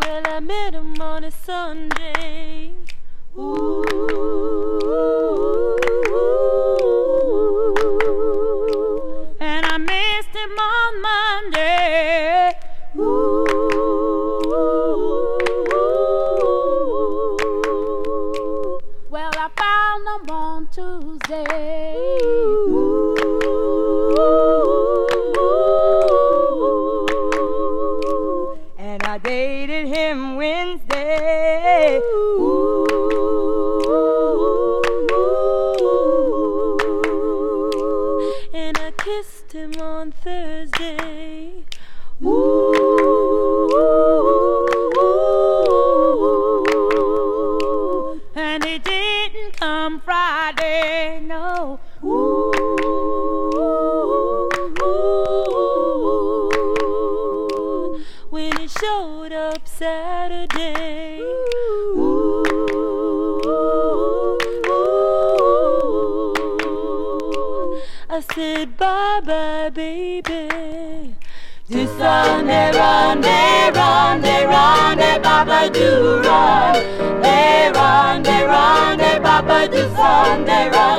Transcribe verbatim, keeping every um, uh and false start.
Well, I met him on a Sunday. Ooh. And I missed him on Monday. Ooh. Well, I found him on Tuesday. Ooh. And I dated him Wednesday. Ooh. And I kissed him on Thursday. Ooh. And he didn't come Friday, no. Ooh. When he showed up Saturday. Ooh. I said bye-bye, baby. Do Sunday, run, day, run, day, run, day, Baba, do run. Day, run, day, run, day, Baba, do Sunday, run.